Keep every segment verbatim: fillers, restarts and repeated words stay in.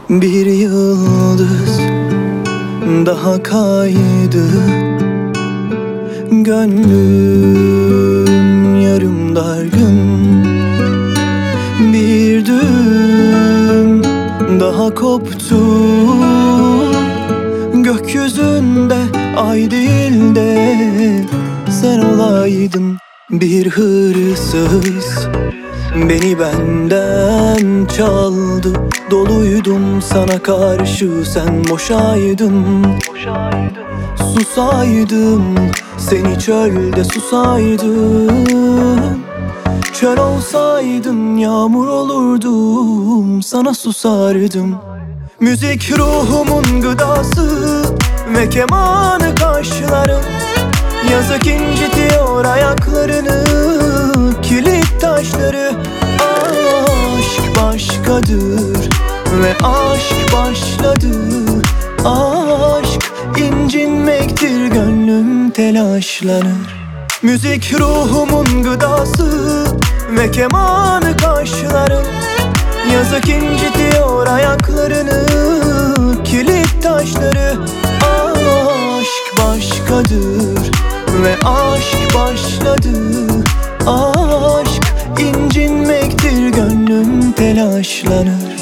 Bir yıldız daha kaydı. Gönlüm yarım dargın. Bir düğüm daha koptu. Gökyüzünde ay değil de sen olaydın. Bir hırsız beni benden çaldı. Doluydum sana karşı, sen boşaydın. Susaydım, seni çölde susaydım. Çöl olsaydın yağmur olurdum, sana susardım. Müzik ruhumun gıdası ve kemanı kaşlarım. Yazık incitiyor ayaklarını, kilit taşları. Aşk başkadır ve aşk başladı. Aşk incinmektir, gönlüm telaşlanır. Müzik ruhumun gıdası ve kemanı kaşlarım. Yazık incitiyor ayaklarını, kilit taşları. Aşk başkadır ve aşk başladı. Aşk incinmektir, gönlüm telaşlanır.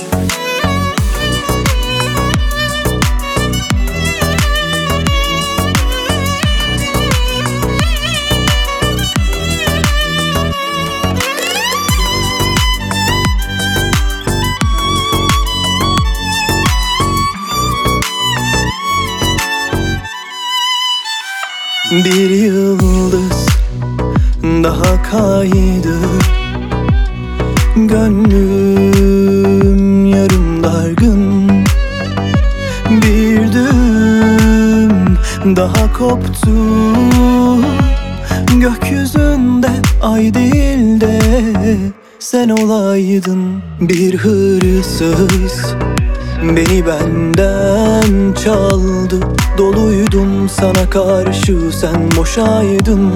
Bir yıldız daha kaydı. Gönlüm yarım dargın. Bir düğüm daha koptu. Gökyüzünde ay değil de sen olaydın. Bir hırsız beni benden çaldı. Doluydum sana karşı, sen boşaydın.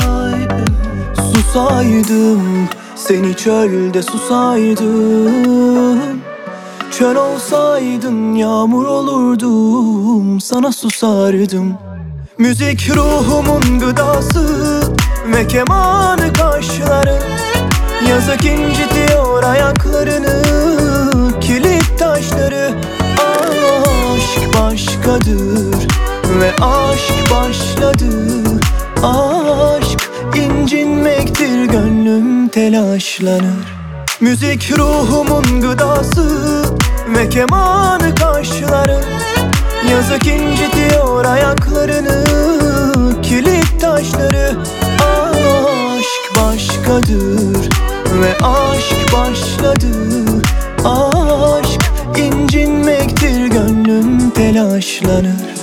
Susaydım, seni çölde susaydım. Çöl olsaydın yağmur olurdum, sana susardım. Müzik ruhumun gıdası ve kemanı kaşlarım. Yazık incitiyor ayaklarını, kilit taşları. Aşk başkadır ve aşk başladı. Aşk incinmektir, gönlüm telaşlanır. Müzik ruhumun gıdası ve kemanı kaşlarım. Yazık incitiyor ayaklarını, kilit taşları. Aşk başkadır ve aşk başladı. Aşk incinmektir, gönlüm telaşlanır.